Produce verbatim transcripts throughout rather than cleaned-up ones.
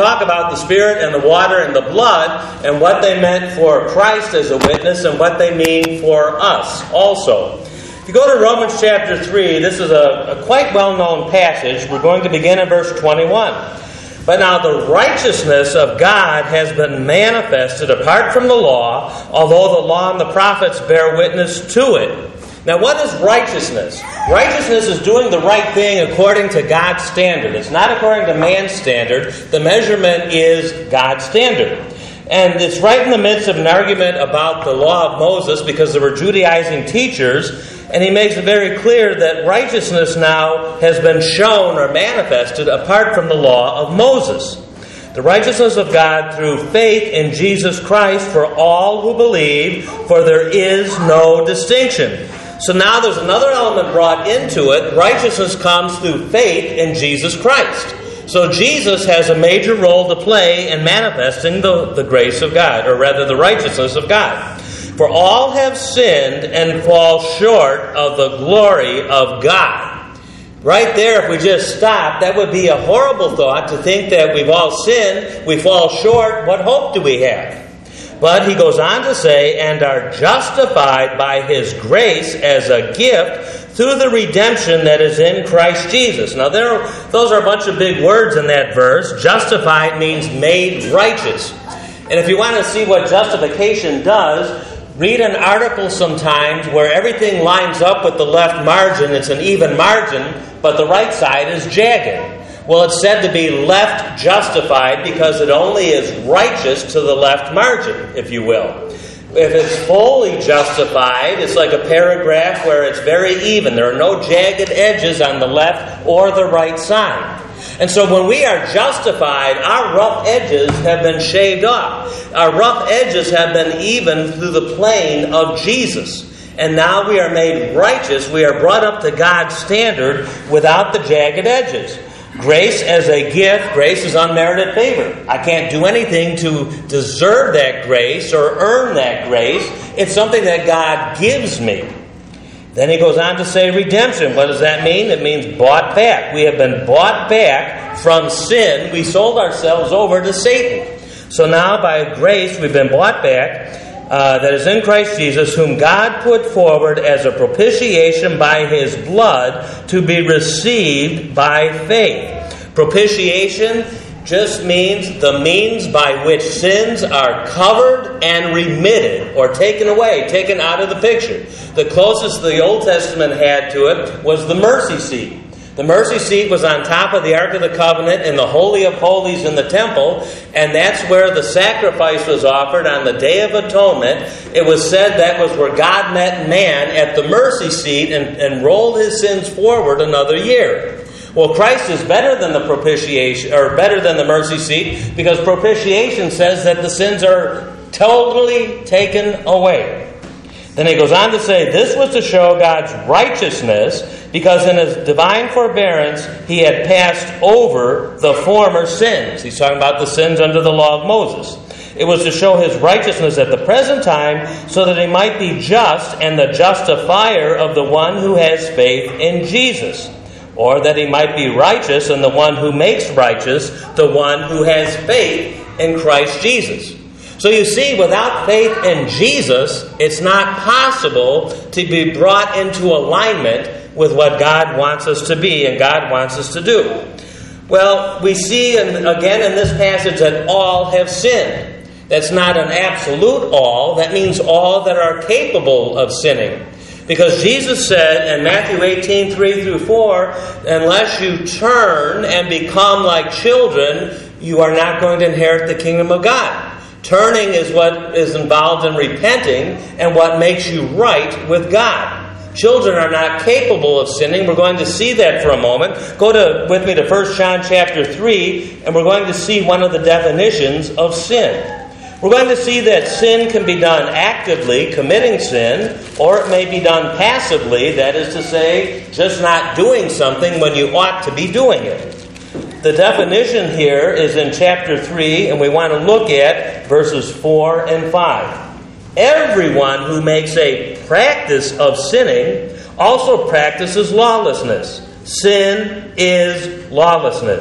talk about the Spirit and the water and the blood and what they meant for Christ as a witness and what they mean for us also. If you go to Romans chapter three, this is a, a quite well-known passage. We're going to begin in verse twenty-one. But now the righteousness of God has been manifested apart from the law, although the law and the prophets bear witness to it. Now, what is righteousness? Righteousness is doing the right thing according to God's standard. It's not according to man's standard. The measurement is God's standard. And it's right in the midst of an argument about the law of Moses because there were Judaizing teachers, and he makes it very clear that righteousness now has been shown or manifested apart from the law of Moses. The righteousness of God through faith in Jesus Christ for all who believe, for there is no distinction. So now there's another element brought into it. Righteousness comes through faith in Jesus Christ. So Jesus has a major role to play in manifesting the, the grace of God, or rather the righteousness of God. For all have sinned and fall short of the glory of God. Right there, if we just stop, that would be a horrible thought to think that we've all sinned, we fall short, what hope do we have? But he goes on to say, and are justified by His grace as a gift through the redemption that is in Christ Jesus. Now, there, are, those are a bunch of big words in that verse. Justified means made righteous. And if you want to see what justification does, read an article sometimes where everything lines up with the left margin. It's an even margin, but the right side is jagged. Well, it's said to be left justified because it only is righteous to the left margin, if you will. If it's fully justified, it's like a paragraph where it's very even. There are no jagged edges on the left or the right side. And so when we are justified, our rough edges have been shaved off. Our rough edges have been even through the plane of Jesus. And now we are made righteous. We are brought up to God's standard without the jagged edges. Grace as a gift, grace is unmerited favor. I can't do anything to deserve that grace or earn that grace. It's something that God gives me. Then he goes on to say redemption. What does that mean? It means bought back. We have been bought back from sin. We sold ourselves over to Satan. So now by grace we've been bought back. Uh, that is in Christ Jesus, whom God put forward as a propitiation by His blood to be received by faith. Propitiation just means the means by which sins are covered and remitted, or taken away, taken out of the picture. The closest the Old Testament had to it was the mercy seat. The mercy seat was on top of the Ark of the Covenant in the Holy of Holies in the temple, and that's where the sacrifice was offered on the Day of Atonement. It was said that was where God met man at the mercy seat and, and rolled his sins forward another year. Well, Christ is better than the propitiation, or better than the mercy seat, because propitiation says that the sins are totally taken away. Then he goes on to say, this was to show God's righteousness, because in His divine forbearance He had passed over the former sins. He's talking about the sins under the law of Moses. It was to show His righteousness at the present time, so that He might be just and the justifier of the one who has faith in Jesus. Or that He might be righteous and the one who makes righteous the one who has faith in Christ Jesus. So you see, without faith in Jesus, it's not possible to be brought into alignment with what God wants us to be and God wants us to do. Well, we see in, again in this passage that all have sinned. That's not an absolute all. That means all that are capable of sinning. Because Jesus said in Matthew eighteen, three through four, unless you turn and become like children, you are not going to inherit the kingdom of God. Turning is what is involved in repenting and what makes you right with God. Children are not capable of sinning. We're going to see that for a moment. Go to with me to First John chapter three, and we're going to see one of the definitions of sin. We're going to see that sin can be done actively, committing sin, or it may be done passively, that is to say, just not doing something when you ought to be doing it. The definition here is in chapter three, and we want to look at verses four and five. Everyone who makes a practice of sinning also practices lawlessness. Sin is lawlessness.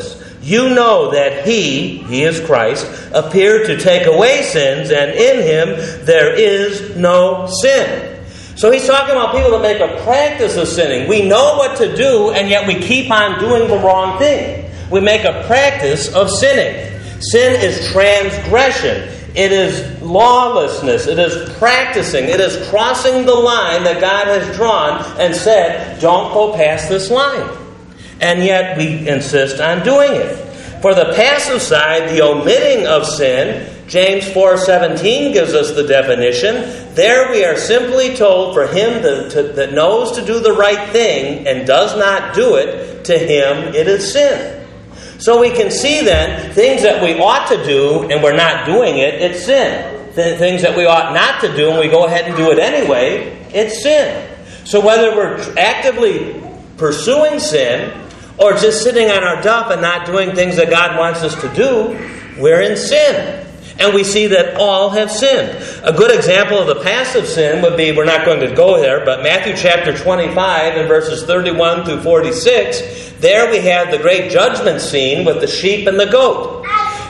You know that He, He is Christ, appeared to take away sins, and in Him there is no sin. So he's talking about people that make a practice of sinning. We know what to do, and yet we keep on doing the wrong thing. We make a practice of sinning. Sin is transgression. It is lawlessness. It is practicing. It is crossing the line that God has drawn and said, don't go past this line. And yet we insist on doing it. For the passive side, the omitting of sin, James four seventeen gives us the definition. There we are simply told for him to, to, that knows to do the right thing and does not do it, to him it is sin. So we can see then, things that we ought to do and we're not doing it, it's sin. Th- things that we ought not to do and we go ahead and do it anyway, it's sin. So whether we're actively pursuing sin or just sitting on our duff and not doing things that God wants us to do, we're in sin. And we see that all have sinned. A good example of the passive sin would be, we're not going to go there, but Matthew chapter twenty-five and verses thirty-one through forty-six, there we have the great judgment scene with the sheep and the goat.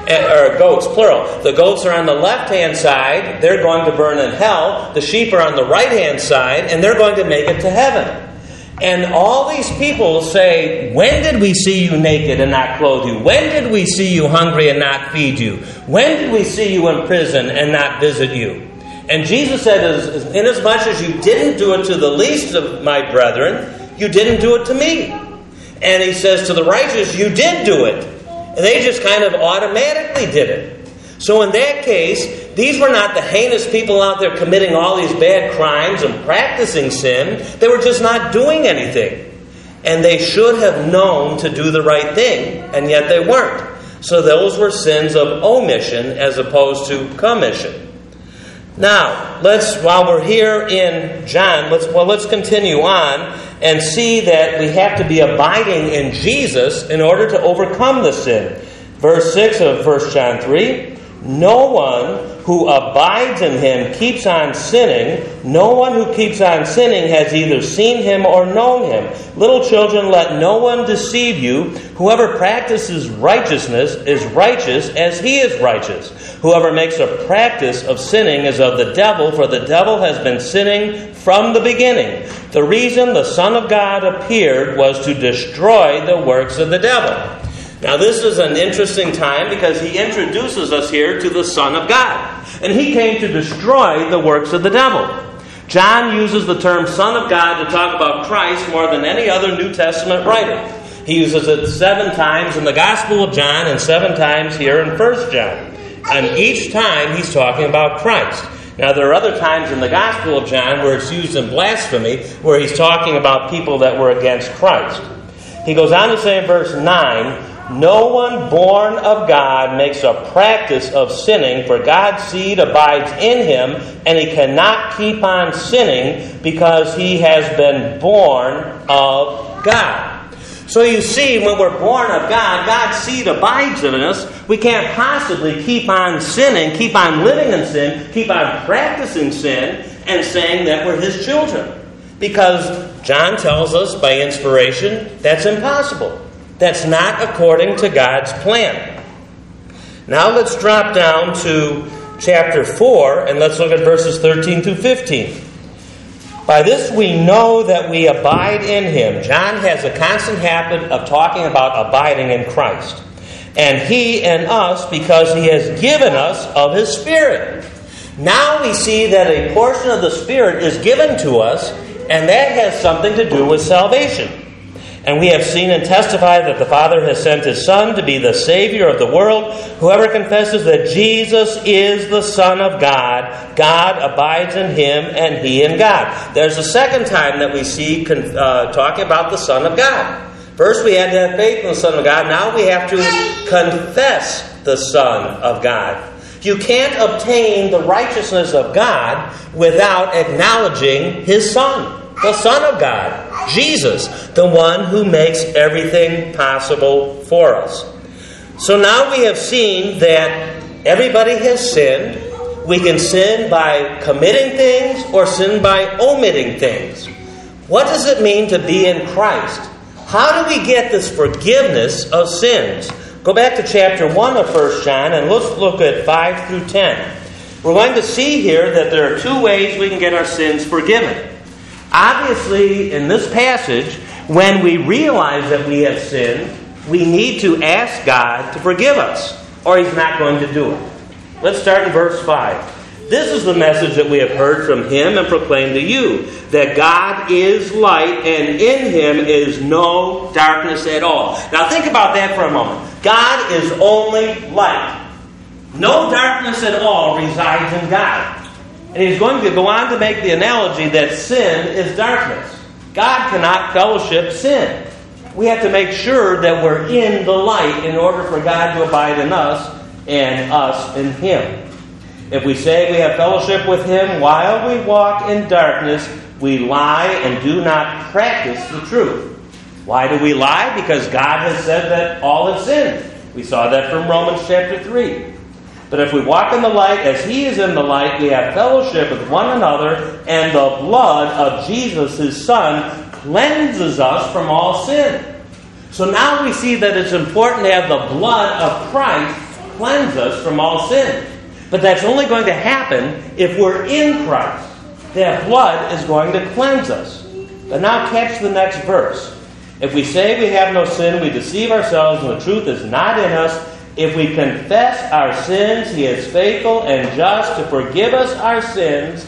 Or goats, plural. The goats are on the left-hand side, they're going to burn in hell. The sheep are on the right-hand side, and they're going to make it to heaven. And all these people say, when did we see you naked and not clothe you? When did we see you hungry and not feed you? When did we see you in prison and not visit you? And Jesus said, inasmuch as you didn't do it to the least of my brethren, you didn't do it to me. And he says to the righteous, you did do it. And they just kind of automatically did it. So in that case, these were not the heinous people out there committing all these bad crimes and practicing sin. They were just not doing anything. And they should have known to do the right thing, and yet they weren't. So those were sins of omission as opposed to commission. Now, let's while we're here in John, let's well let's continue on and see that we have to be abiding in Jesus in order to overcome the sin. Verse six of First John three. No one who abides in him keeps on sinning. No one who keeps on sinning has either seen him or known him. Little children, let no one deceive you. Whoever practices righteousness is righteous as he is righteous. Whoever makes a practice of sinning is of the devil, for the devil has been sinning from the beginning. The reason the Son of God appeared was to destroy the works of the devil. Now this is an interesting time because he introduces us here to the Son of God. And he came to destroy the works of the devil. John uses the term Son of God to talk about Christ more than any other New Testament writer. He uses it seven times in the Gospel of John and seven times here in First John. And each time he's talking about Christ. Now there are other times in the Gospel of John where it's used in blasphemy, where he's talking about people that were against Christ. He goes on to say in verse nine, no one born of God makes a practice of sinning, for God's seed abides in him, and he cannot keep on sinning because he has been born of God. So you see, when we're born of God, God's seed abides in us. We can't possibly keep on sinning, keep on living in sin, keep on practicing sin, and saying that we're his children. Because John tells us by inspiration that's impossible. That's not according to God's plan. Now let's drop down to chapter four and let's look at verses thirteen through fifteen. By this we know that we abide in him. John has a constant habit of talking about abiding in Christ. And he in us because he has given us of his Spirit. Now we see that a portion of the Spirit is given to us, and that has something to do with salvation. And we have seen and testified that the Father has sent his Son to be the Savior of the world. Whoever confesses that Jesus is the Son of God, God abides in him and he in God. There's a second time that we see uh, talking about the Son of God. First we had to have faith in the Son of God. Now we have to confess the Son of God. You can't obtain the righteousness of God without acknowledging his Son. The Son of God, Jesus, the one who makes everything possible for us. So now we have seen that everybody has sinned. We can sin by committing things or sin by omitting things. What does it mean to be in Christ? How do we get this forgiveness of sins? Go back to chapter one of First John and let's look at five through ten. We're going to see here that there are two ways we can get our sins forgiven. Obviously, in this passage, when we realize that we have sinned, we need to ask God to forgive us, or He's not going to do it. Let's start in verse five. This is the message that we have heard from Him and proclaimed to you, that God is light, and in Him is no darkness at all. Now think about that for a moment. God is only light. No darkness at all resides in God. And He's going to go on to make the analogy that sin is darkness. God cannot fellowship sin. We have to make sure that we're in the light in order for God to abide in us and us in Him. If we say we have fellowship with Him while we walk in darkness, we lie and do not practice the truth. Why do we lie? Because God has said that all have sinned. We saw that from Romans chapter three. But if we walk in the light as He is in the light, we have fellowship with one another, and the blood of Jesus, His Son, cleanses us from all sin. So now we see that it's important to have the blood of Christ cleanse us from all sin. But that's only going to happen if we're in Christ. That blood is going to cleanse us. But now catch the next verse. If we say we have no sin, we deceive ourselves, and the truth is not in us. If we confess our sins, He is faithful and just to forgive us our sins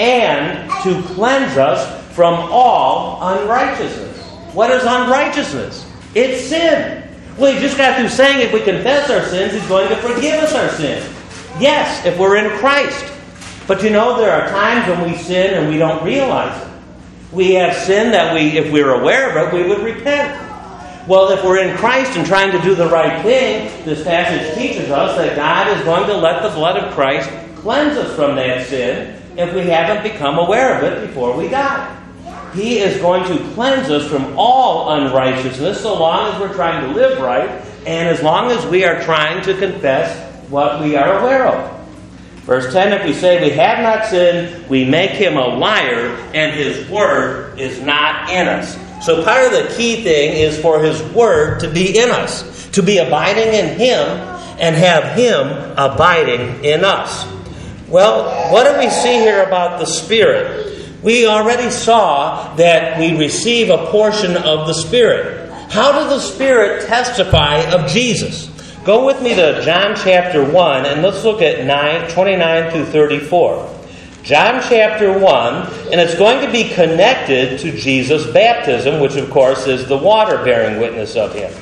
and to cleanse us from all unrighteousness. What is unrighteousness? It's sin. Well, He just got through saying if we confess our sins, He's going to forgive us our sins. Yes, if we're in Christ. But you know, there are times when we sin and we don't realize it. We have sin that we, if we were aware of it, we would repent. Well, if we're in Christ and trying to do the right thing, this passage teaches us that God is going to let the blood of Christ cleanse us from that sin if we haven't become aware of it before we die. He is going to cleanse us from all unrighteousness so long as we're trying to live right and as long as we are trying to confess what we are aware of. Verse ten, if we say we have not sinned, we make Him a liar, and His word is not in us. So part of the key thing is for His word to be in us, to be abiding in Him and have Him abiding in us. Well, what do we see here about the Spirit? We already saw that we receive a portion of the Spirit. How does the Spirit testify of Jesus? Go with me to John chapter one, and let's look at nine, twenty-nine through thirty-four. John chapter one, and it's going to be connected to Jesus' baptism, which of course is the water bearing witness of Him.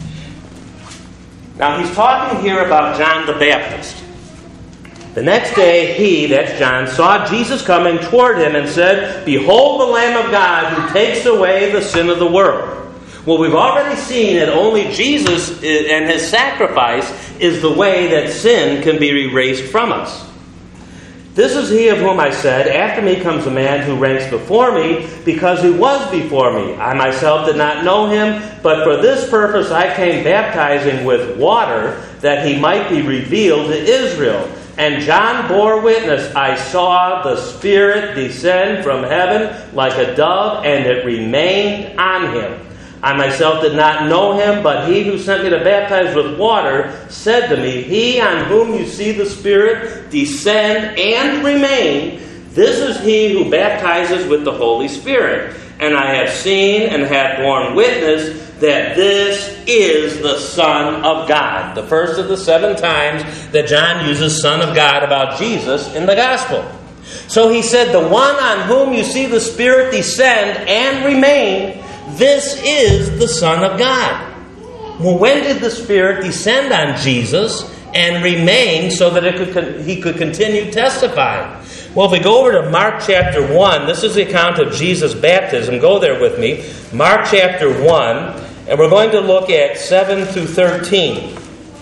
Now he's talking here about John the Baptist. The next day he, that's John, saw Jesus coming toward him and said, "Behold the Lamb of God who takes away the sin of the world." Well, we've already seen that only Jesus and His sacrifice is the way that sin can be erased from us. This is He of whom I said, after me comes a man who ranks before me, because He was before me. I myself did not know Him, but for this purpose I came baptizing with water, that He might be revealed to Israel. And John bore witness, I saw the Spirit descend from heaven like a dove, and it remained on Him. I myself did not know Him, but He who sent me to baptize with water said to me, He on whom you see the Spirit descend and remain, this is He who baptizes with the Holy Spirit. And I have seen and have borne witness that this is the Son of God. The first of the seven times that John uses Son of God about Jesus in the Gospel. So he said, the one on whom you see the Spirit descend and remain, this is the Son of God. Well, when did the Spirit descend on Jesus and remain so that it could, he could continue testifying? Well, if we go over to Mark chapter one, this is the account of Jesus' baptism. Go there with me. Mark chapter one, and we're going to look at seven through thirteen.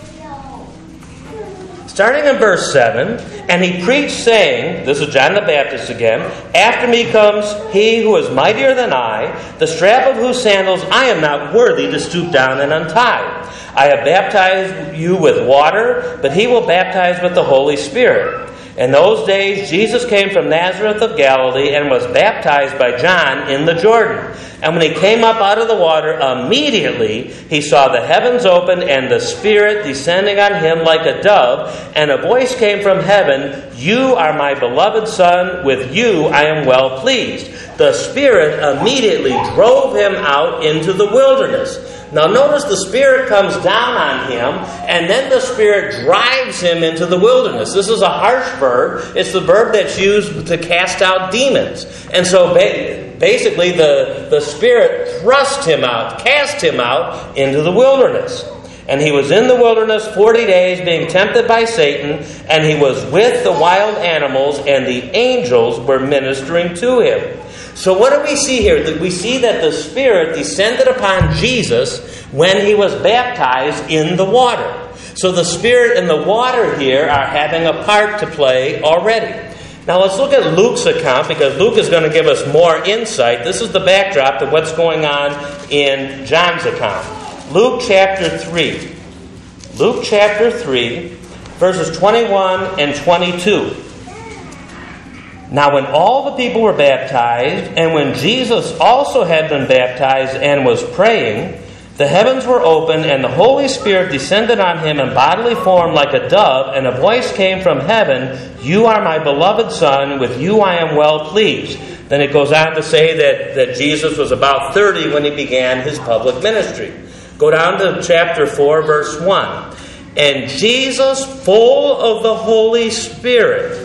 Starting in verse seven, and he preached, saying, this is John the Baptist again, after me comes he who is mightier than I, the strap of whose sandals I am not worthy to stoop down and untie. I have baptized you with water, but he will baptize with the Holy Spirit. In those days, Jesus came from Nazareth of Galilee and was baptized by John in the Jordan. And when he came up out of the water, immediately he saw the heavens opened and the Spirit descending on him like a dove. And a voice came from heaven, "You are my beloved Son, with you I am well pleased." The Spirit immediately drove him out into the wilderness. Now notice the Spirit comes down on him, and then the Spirit drives him into the wilderness. This is a harsh verb. It's the verb that's used to cast out demons. And so basically the, the Spirit thrust him out, cast him out into the wilderness. And he was in the wilderness forty days being tempted by Satan, and he was with the wild animals, and the angels were ministering to him. So what do we see here? We see that the Spirit descended upon Jesus when he was baptized in the water. So the Spirit and the water here are having a part to play already. Now let's look at Luke's account, because Luke is going to give us more insight. This is the backdrop to what's going on in John's account. Luke chapter three. Luke chapter three, verses twenty-one and twenty-two. Now when all the people were baptized, and when Jesus also had been baptized and was praying, the heavens were opened, and the Holy Spirit descended on him in bodily form like a dove, and a voice came from heaven, "You are my beloved Son, with you I am well pleased." Then it goes on to say that, that Jesus was about thirty when he began his public ministry. Go down to chapter four, verse one. And Jesus, full of the Holy Spirit,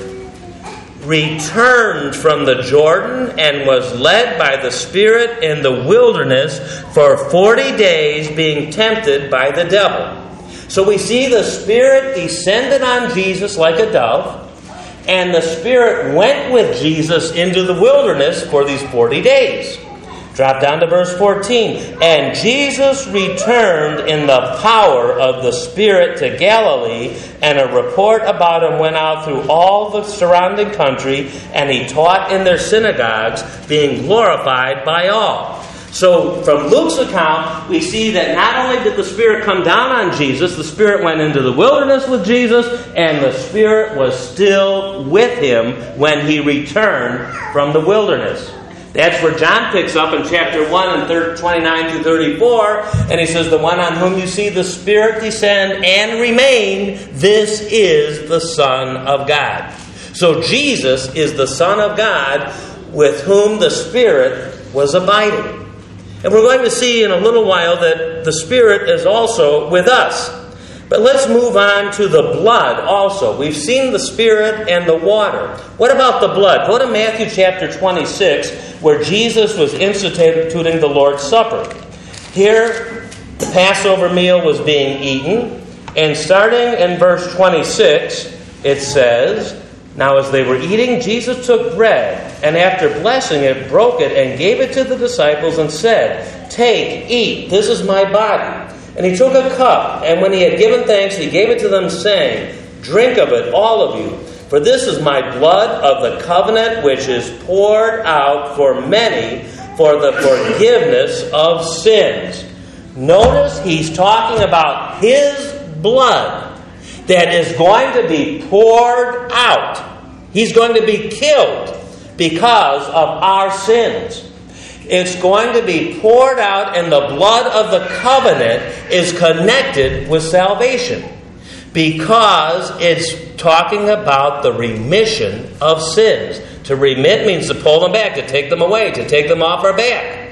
returned from the Jordan and was led by the Spirit in the wilderness for forty days, being tempted by the devil. So we see the Spirit descended on Jesus like a dove, and the Spirit went with Jesus into the wilderness for these forty days. Drop down to verse fourteen. And Jesus returned in the power of the Spirit to Galilee, and a report about him went out through all the surrounding country, and he taught in their synagogues, being glorified by all. So from Luke's account, we see that not only did the Spirit come down on Jesus, the Spirit went into the wilderness with Jesus, and the Spirit was still with him when he returned from the wilderness. That's where John picks up in chapter one and twenty-nine through thirty-four, and he says, "The one on whom you see the Spirit descend and remain, this is the Son of God." So Jesus is the Son of God with whom the Spirit was abiding. And we're going to see in a little while that the Spirit is also with us. But let's move on to the blood also. We've seen the Spirit and the water. What about the blood? Go to Matthew chapter twenty-six, where Jesus was instituting the Lord's Supper. Here, the Passover meal was being eaten. And starting in verse twenty-six, it says, "Now as they were eating, Jesus took bread, and after blessing it, broke it, and gave it to the disciples, and said, 'Take, eat, this is my body.' And he took a cup, and when he had given thanks, he gave it to them, saying, 'Drink of it, all of you, for this is my blood of the covenant, which is poured out for many for the forgiveness of sins.'" Notice he's talking about his blood that is going to be poured out. He's going to be killed because of our sins. It's going to be poured out, and the blood of the covenant is connected with salvation, because it's talking about the remission of sins. To remit means to pull them back, to take them away, to take them off our back.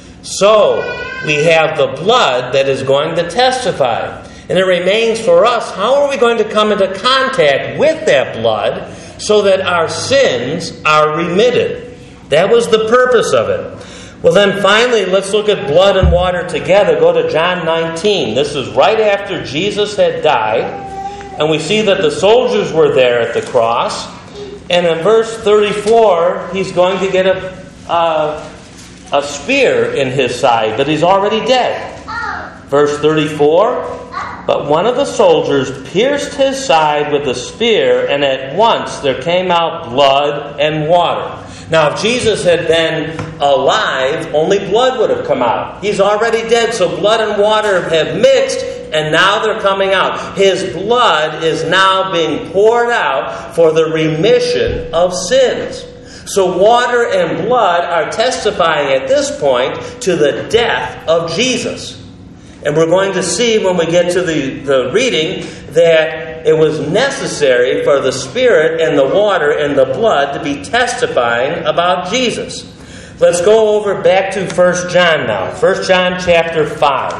So we have the blood that is going to testify. And it remains for us, how are we going to come into contact with that blood so that our sins are remitted? That was the purpose of it. Well, then finally, let's look at blood and water together. Go to John nineteen. This is right after Jesus had died. And we see that the soldiers were there at the cross. And in verse thirty-four, he's going to get a, a, a spear in his side, but he's already dead. Verse thirty-four, "But one of the soldiers pierced his side with a spear, and at once there came out blood and water." Now, if Jesus had been alive, only blood would have come out. He's already dead, so blood and water have mixed, and now they're coming out. His blood is now being poured out for the remission of sins. So water and blood are testifying at this point to the death of Jesus. And we're going to see when we get to the, the reading that it was necessary for the Spirit and the water and the blood to be testifying about Jesus. Let's go over back to First John now. First John chapter five.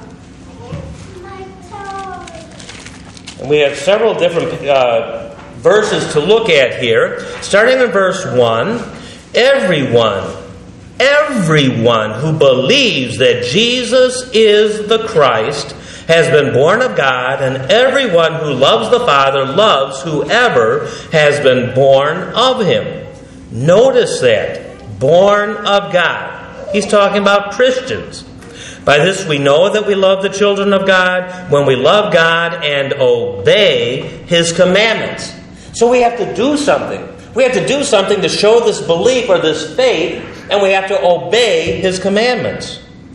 And we have several different uh, verses to look at here. Starting in verse one, everyone, everyone who believes that Jesus is the Christ has been born of God, and everyone who loves the Father loves whoever has been born of Him. Notice that. Born of God. He's talking about Christians. By this we know that we love the children of God when we love God and obey His commandments. So we have to do something. We have to do something to show this belief or this faith, and we have to obey His commandments.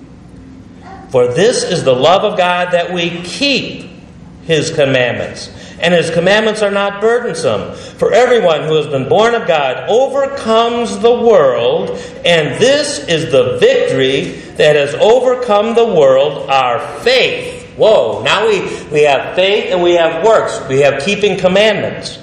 For this is the love of God, that we keep His commandments. And His commandments are not burdensome. For everyone who has been born of God overcomes the world, and this is the victory that has overcome the world, our faith. Whoa, now we, we have faith and we have works. We have keeping commandments.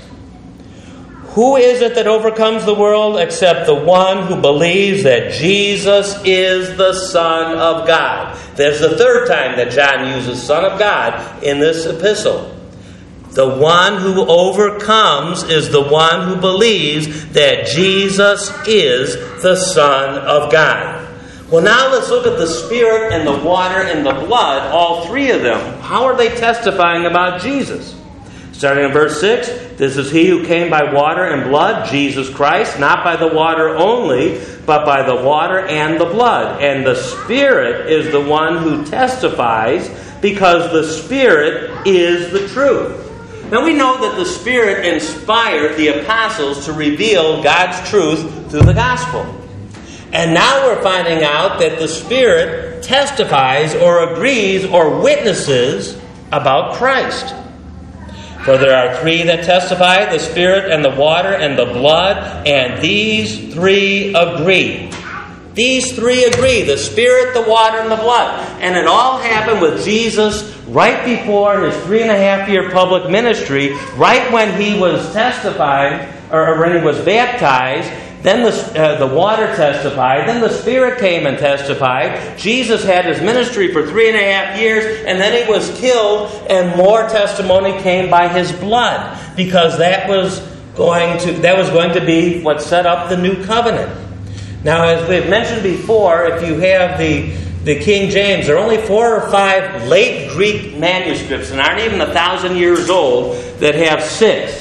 Who is it that overcomes the world except the one who believes that Jesus is the Son of God? There's the third time that John uses Son of God in this epistle. The one who overcomes is the one who believes that Jesus is the Son of God. Well, now let's look at the Spirit and the water and the blood, all three of them. How are they testifying about Jesus? Starting in verse six, this is He who came by water and blood, Jesus Christ, not by the water only, but by the water and the blood. And the Spirit is the one who testifies, because the Spirit is the truth. Now we know that the Spirit inspired the apostles to reveal God's truth through the gospel. And now we're finding out that the Spirit testifies or agrees or witnesses about Christ. For there are three that testify, the Spirit and the water and the blood, and these three agree. These three agree, the Spirit, the water, and the blood. And it all happened with Jesus right before His three and a half year public ministry, right when He was testifying, or when He was baptized. Then the, uh, the water testified. Then the Spirit came and testified. Jesus had His ministry for three and a half years, and then He was killed, and more testimony came by His blood, because that was going to that was going to be what set up the new covenant. Now, as we've mentioned before, if you have the the King James, there are only four or five late Greek manuscripts, and aren't even a thousand years old, that have six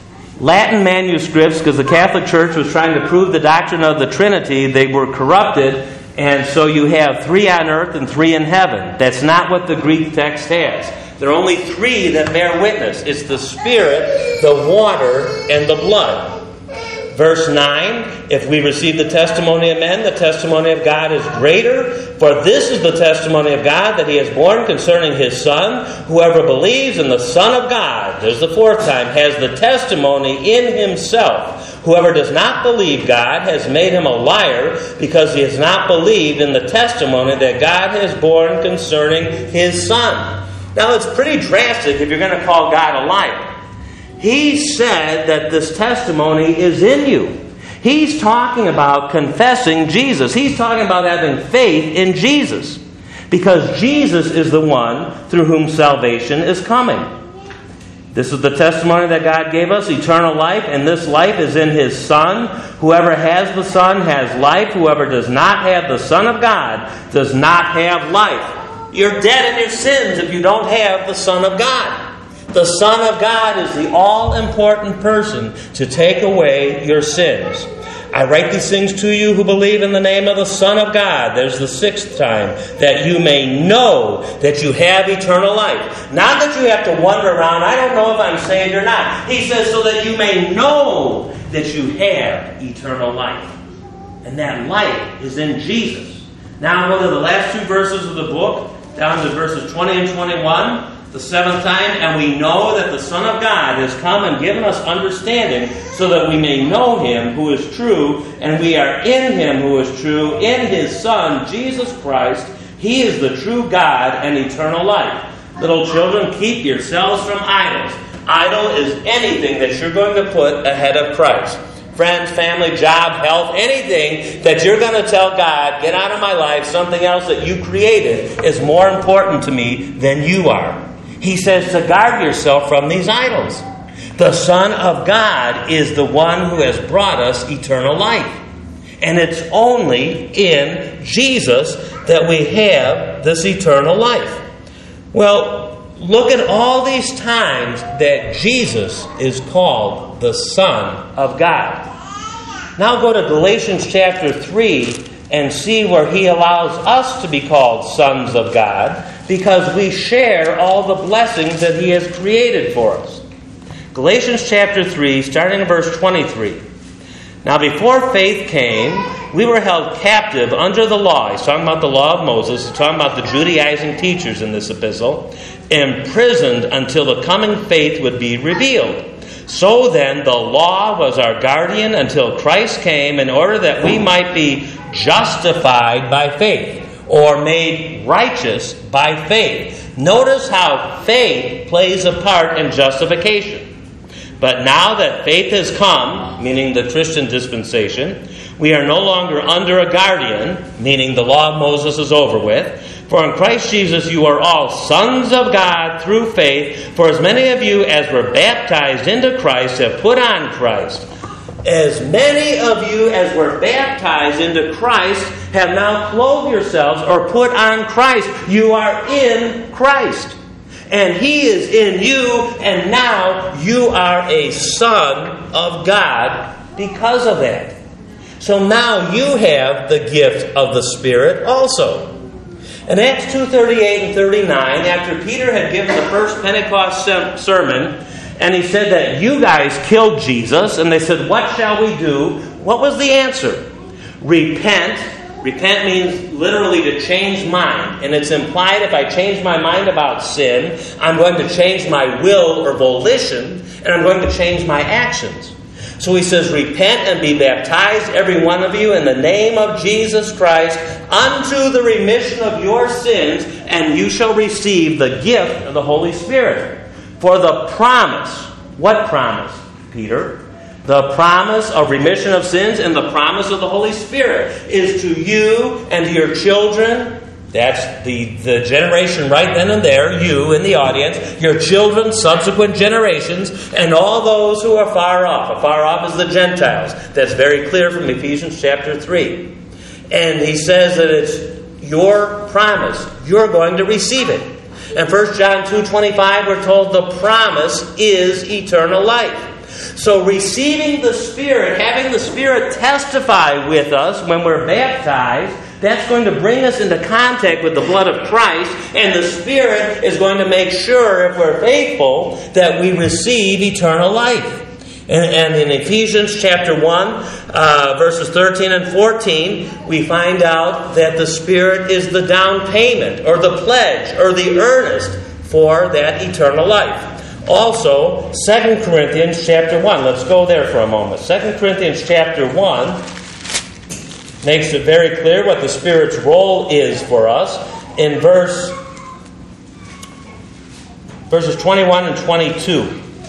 Latin manuscripts, because the Catholic Church was trying to prove the doctrine of the Trinity. They were corrupted, and so you have three on earth and three in heaven. That's not what the Greek text has. There are only three that bear witness. It's the Spirit, the water, and the blood. Verse nine, if we receive the testimony of men, the testimony of God is greater. For this is the testimony of God, that He has borne concerning His Son. Whoever believes in the Son of God, there's the fourth time, has the testimony in himself. Whoever does not believe God has made him a liar, because he has not believed in the testimony that God has borne concerning His Son. Now it's pretty drastic if you're going to call God a liar. He said that this testimony is in you. He's talking about confessing Jesus. He's talking about having faith in Jesus, because Jesus is the one through whom salvation is coming. This is the testimony that God gave us, eternal life, and this life is in His Son. Whoever has the Son has life. Whoever does not have the Son of God does not have life. You're dead in your sins if you don't have the Son of God. The Son of God is the all-important person to take away your sins. I write these things to you who believe in the name of the Son of God. There's the sixth time. That you may know that you have eternal life. Not that you have to wander around, I don't know if I'm saved or not. He says so that you may know that you have eternal life. And that life is in Jesus. Now go to the last two verses of the book. down to verses twenty and twenty-one. The seventh time, and we know that the Son of God has come and given us understanding so that we may know Him who is true, and we are in Him who is true, in His Son, Jesus Christ. He is the true God and eternal life. Little children, keep yourselves from idols. Idol is anything that you're going to put ahead of Christ. Friends, family, job, health, anything that you're going to tell God, get out of my life, something else that you created is more important to me than you are. He says to guard yourself from these idols. The Son of God is the one who has brought us eternal life. And it's only in Jesus that we have this eternal life. Well, look at all these times that Jesus is called the Son of God. Now go to Galatians chapter three and see where he allows us to be called sons of God, because we share all the blessings that he has created for us. Galatians chapter three, starting in verse twenty-three. Now before faith came, we were held captive under the law. He's talking about the law of Moses. He's talking about the Judaizing teachers in this epistle. Imprisoned until the coming faith would be revealed. So then the law was our guardian until Christ came, in order that we might be justified by faith, or made righteous by faith. Notice how faith plays a part in justification. But now that faith has come, meaning the Christian dispensation, we are no longer under a guardian, meaning the law of Moses is over with. For in Christ Jesus you are all sons of God through faith. For as many of you as were baptized into Christ have put on Christ. As many of you as were baptized into Christ have now clothed yourselves or put on Christ. You are in Christ. And He is in you, and now you are a son of God because of that. So now you have the gift of the Spirit also. In Acts two thirty-eight and thirty-nine, after Peter had given the first Pentecost sermon, and he said that you guys killed Jesus, and they said, what shall we do? What was the answer? Repent. Repent means literally to change mind. And it's implied if I change my mind about sin, I'm going to change my will or volition, and I'm going to change my actions. So he says, repent and be baptized, every one of you, in the name of Jesus Christ, unto the remission of your sins, and you shall receive the gift of the Holy Spirit. For the promise, what promise, Peter? The promise of remission of sins and the promise of the Holy Spirit is to you and to your children. That's the, the generation right then and there, you in the audience, your children, subsequent generations, and all those who are far off. Far off is the Gentiles. That's very clear from Ephesians chapter three. And he says that it's your promise. You're going to receive it. In First John two twenty-five, we're told the promise is eternal life. So receiving the Spirit, having the Spirit testify with us when we're baptized, that's going to bring us into contact with the blood of Christ, and the Spirit is going to make sure, if we're faithful, that we receive eternal life. And, and in Ephesians chapter one, uh, verses thirteen and fourteen, we find out that the Spirit is the down payment, or the pledge, or the earnest for that eternal life. Also, Second Corinthians chapter one. Let's go there for a moment. Second Corinthians chapter one makes it very clear what the Spirit's role is for us. In verse verses twenty-one and twenty-two.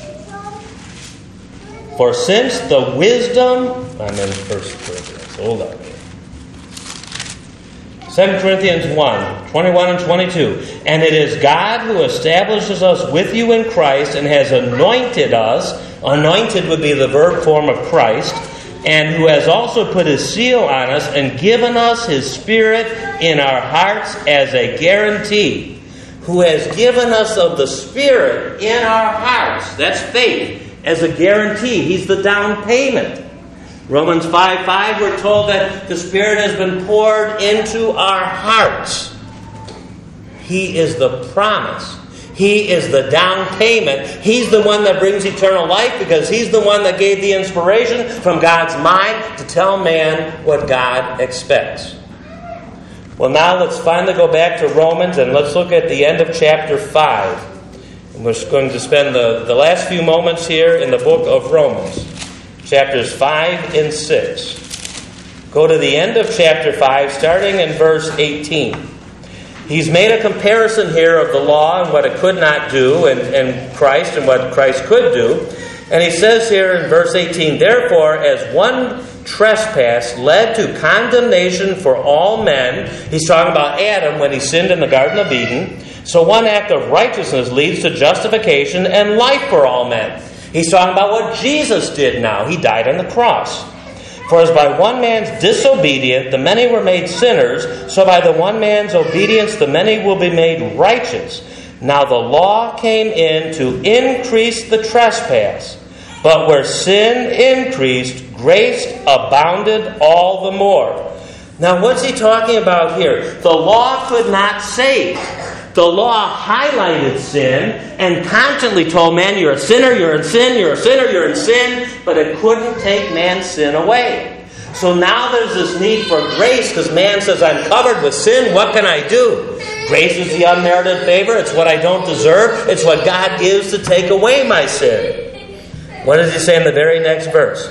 For since the wisdom... I'm in First Corinthians. Hold on. Second Corinthians one, twenty-one and twenty-two. And it is God who establishes us with you in Christ and has anointed us. Anointed would be the verb form of Christ. And who has also put His seal on us and given us His Spirit in our hearts as a guarantee. Who has given us of the Spirit in our hearts. That's faith. As a guarantee. He's the down payment. Romans five five, we're told that the Spirit has been poured into our hearts. He is the promise. He is the down payment. He's the one that brings eternal life, because He's the one that gave the inspiration from God's mind to tell man what God expects. Well, now let's finally go back to Romans and let's look at the end of chapter five. And we're going to spend the, the last few moments here in the book of Romans, chapters five and six. Go to the end of chapter five, starting in verse eighteen. He's made a comparison here of the law and what it could not do, and, and Christ and what Christ could do. And he says here in verse eighteen, "Therefore, as one trespass led to condemnation for all men," he's talking about Adam when he sinned in the Garden of Eden, "so one act of righteousness leads to justification and life for all men." He's talking about what Jesus did now. He died on the cross. "For as by one man's disobedience the many were made sinners, so by the one man's obedience the many will be made righteous. Now the law came in to increase the trespass. But where sin increased, grace abounded all the more." Now what's he talking about here? The law could not save. The law highlighted sin and constantly told man, you're a sinner, you're in sin, you're a sinner, you're in sin, but it couldn't take man's sin away. So now there's this need for grace because man says, I'm covered with sin, what can I do? Grace is the unmerited favor. It's what I don't deserve. It's what God gives to take away my sin. What does he say in the very next verse?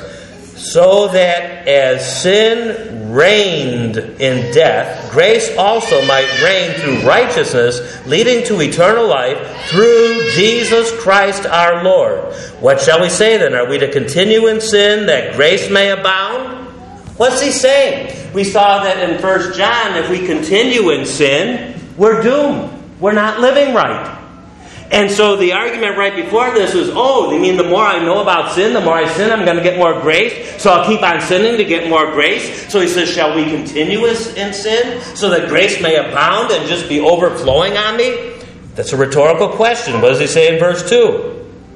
"So that as sin reigned in death, grace also might reign through righteousness, leading to eternal life through Jesus Christ our Lord. What shall we say then? Are we to continue in sin that grace may abound?" What's he saying? We saw that in First John, if we continue in sin, we're doomed. We're not living right. And so the argument right before this is, oh, you mean the more I know about sin, the more I sin, I'm going to get more grace, so I'll keep on sinning to get more grace. So he says, shall we continue in sin so that grace may abound and just be overflowing on me? That's a rhetorical question. What does he say in verse two?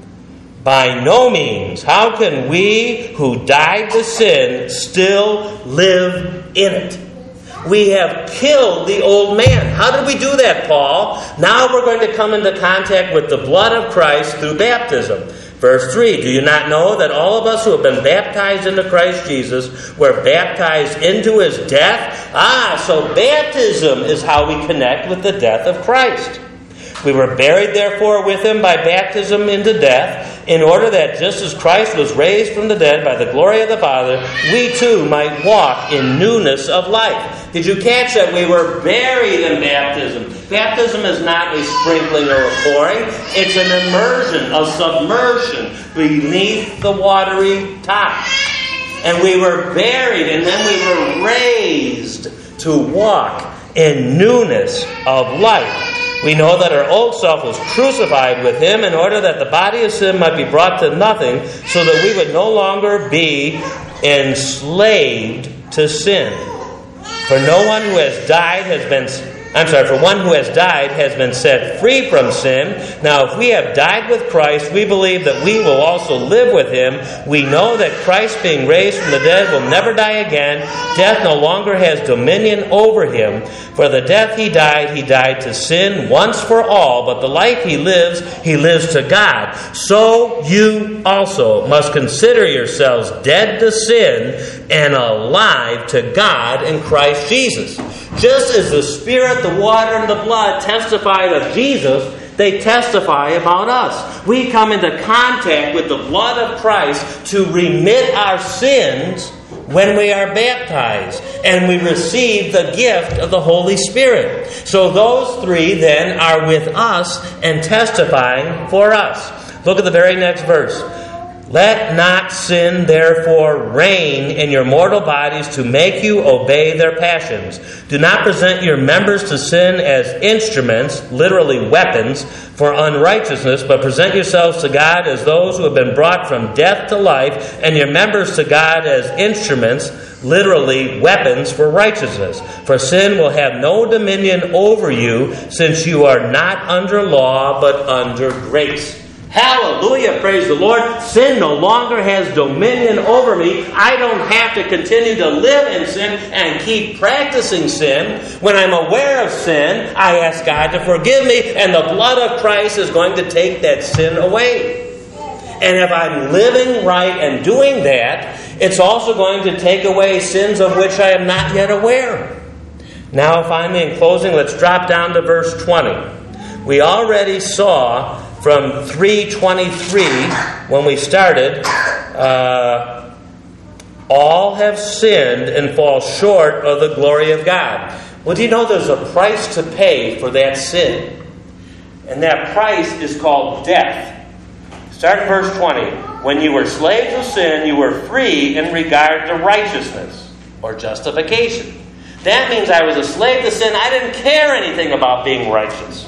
"By no means. How can we who died to sin still live in it?" We have killed the old man. How did we do that, Paul? Now we're going to come into contact with the blood of Christ through baptism. Verse three, "Do you not know that all of us who have been baptized into Christ Jesus were baptized into his death?" Ah, so baptism is how we connect with the death of Christ. "We were buried, therefore, with him by baptism into death, in order that just as Christ was raised from the dead by the glory of the Father, we too might walk in newness of life." Did you catch that? We were buried in baptism. Baptism is not a sprinkling or a pouring. It's an immersion, a submersion beneath the watery top. And we were buried, and then we were raised to walk in newness of life. We know that our old self was crucified with him in order that the body of sin might be brought to nothing, so that we would no longer be enslaved to sin. For no one who has died has been... I'm sorry, for one who has died has been set free from sin. Now, if we have died with Christ, we believe that we will also live with him. We know that Christ, being raised from the dead, will never die again. Death no longer has dominion over him. For the death he died, he died to sin once for all. But the life he lives, he lives to God. So you also must consider yourselves dead to sin and alive to God in Christ Jesus. Just as the Spirit, the water, and the blood testified of Jesus, they testify about us. We come into contact with the blood of Christ to remit our sins when we are baptized, and we receive the gift of the Holy Spirit. So those three then are with us and testifying for us. Look at the very next verse. "Let not sin therefore reign in your mortal bodies to make you obey their passions. Do not present your members to sin as instruments," literally weapons, "for unrighteousness, but present yourselves to God as those who have been brought from death to life, and your members to God as instruments," literally weapons, "for righteousness. For sin will have no dominion over you, since you are not under law, but under grace." Hallelujah, praise the Lord. Sin no longer has dominion over me. I don't have to continue to live in sin and keep practicing sin. When I'm aware of sin, I ask God to forgive me, and the blood of Christ is going to take that sin away. And if I'm living right and doing that, it's also going to take away sins of which I am not yet aware. Now, finally, in closing, let's drop down to verse twenty. We already saw from three twenty-three, when we started, uh, all have sinned and fall short of the glory of God. Well, do you know there's a price to pay for that sin? And that price is called death. Start in verse twenty. When you were slaves of sin, you were free in regard to righteousness or justification. That means I was a slave to sin. I didn't care anything about being righteous.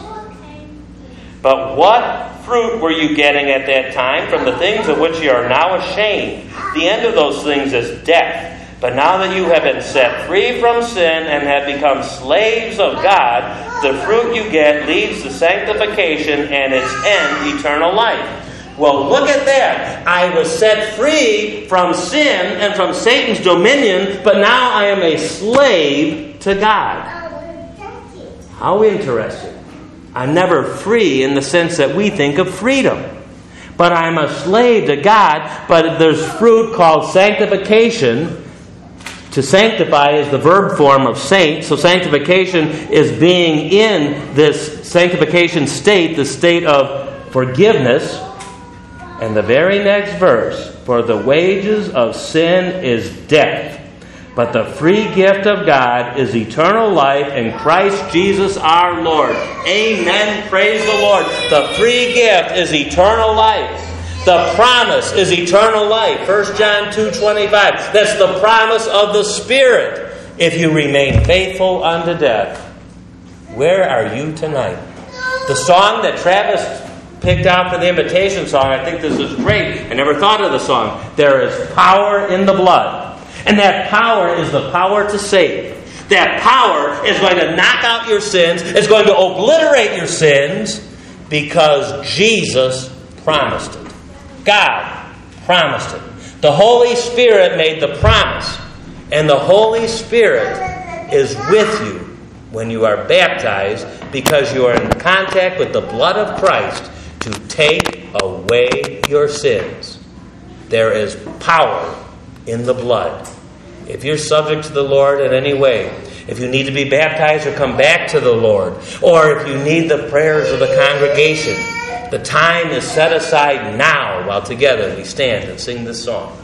But what fruit were you getting at that time from the things of which you are now ashamed? The end of those things is death. But now that you have been set free from sin and have become slaves of God, the fruit you get leads to sanctification and its end, eternal life. Well, look at that. I was set free from sin and from Satan's dominion, but now I am a slave to God. How interesting. I'm never free in the sense that we think of freedom. But I'm a slave to God, but there's fruit called sanctification. To sanctify is the verb form of saint. So sanctification is being in this sanctification state, the state of forgiveness. And the very next verse, for the wages of sin is death, but the free gift of God is eternal life in Christ Jesus our Lord. Amen. Praise the Lord. The free gift is eternal life. The promise is eternal life. First John two twenty-five. That's the promise of the Spirit. If you remain faithful unto death. Where are you tonight? The song that Travis picked out for the invitation song, I think this is great. I never thought of the song. There is power in the blood. And that power is the power to save. That power is going to knock out your sins. It's going to obliterate your sins because Jesus promised it. God promised it. The Holy Spirit made the promise. And the Holy Spirit is with you when you are baptized because you are in contact with the blood of Christ to take away your sins. There is power in the blood. If you're subject to the Lord in any way, if you need to be baptized or come back to the Lord, or if you need the prayers of the congregation, the time is set aside now while together we stand and sing this song.